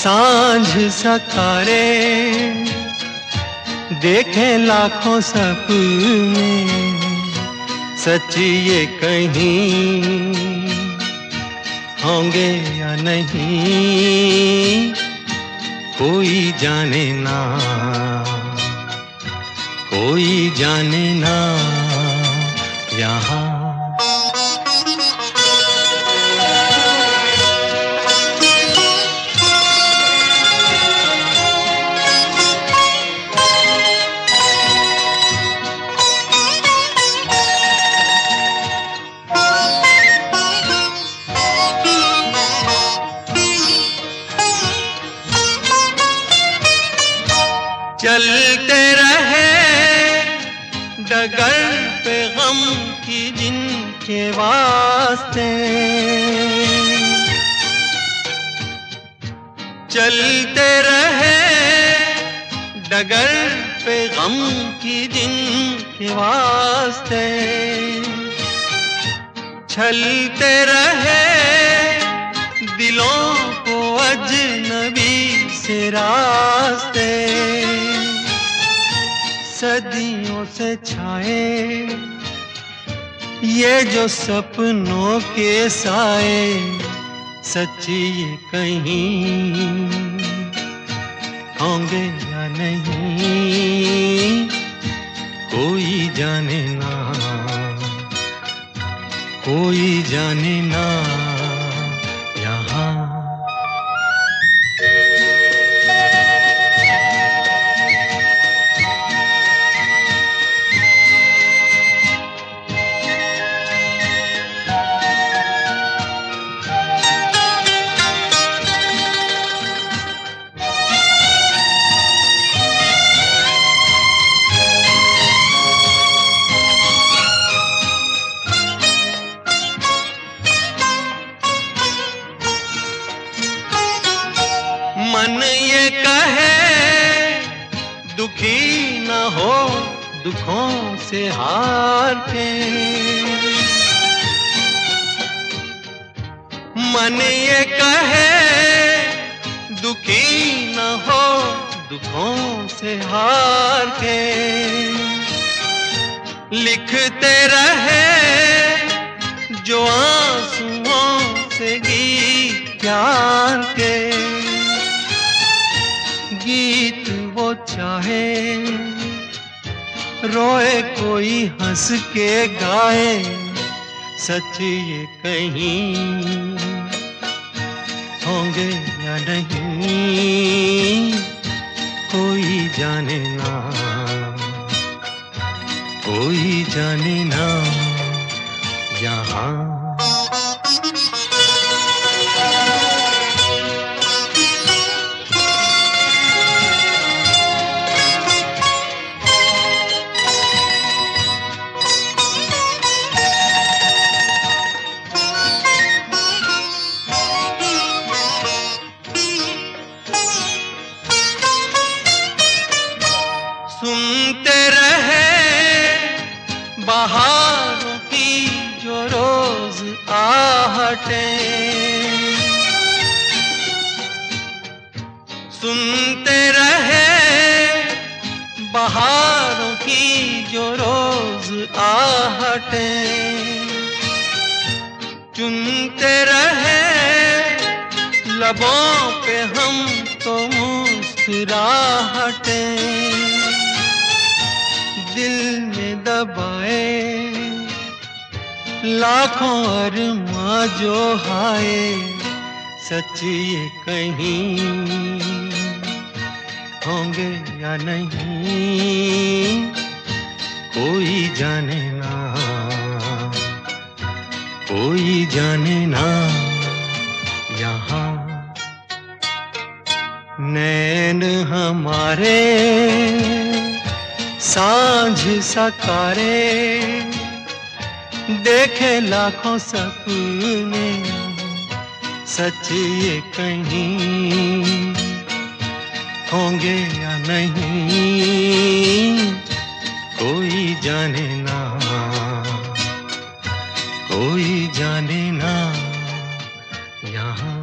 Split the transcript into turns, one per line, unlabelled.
सांझ सकारे देखे लाखों सपने, सच ये कहीं होंगे या नहीं कोई जाने ना, कोई जाने ना यहाँ। चलते रहे डगर पे गम की जिनके वास्ते, चलते रहे डगर पे गम की जिनके वास्ते, छलते रहे दिलों को अजनबी से रास्ते, सदियों से छाए ये जो सपनों के साए, सच ये कहीं होंगे या नहीं कोई जाने ना, कोई जाने ना यहाँ। मन ये कहे दुखी न हो दुखों से हार के, मन ये कहे दुखी न हो दुखों से हार के, लिखते रहे जो आंसुओं से गीत प्यार के, गीत वो चाहे रोए कोई हंस के गाए, सच ये कहीं होंगे या नहीं कोई जाने ना, कोई जाने ना यहाँ। सुनते रहे बहारों की जो रोज आहटें, सुनते रहे बहारों की जो रोज आहटें, चुनते रहे लबों पे हम तो मुस्कुराहटें, दिल में दबाए लाखों अरमां जो हाय, सच ये कहीं होंगे या नहीं कोई जाने ना, कोई जाने ना यहाँ। नैन हमारे सांझ सकारे देखे लाखों सपने, सच ये कहीं होंगे या नहीं कोई जाने ना, कोई जाने ना यहाँ।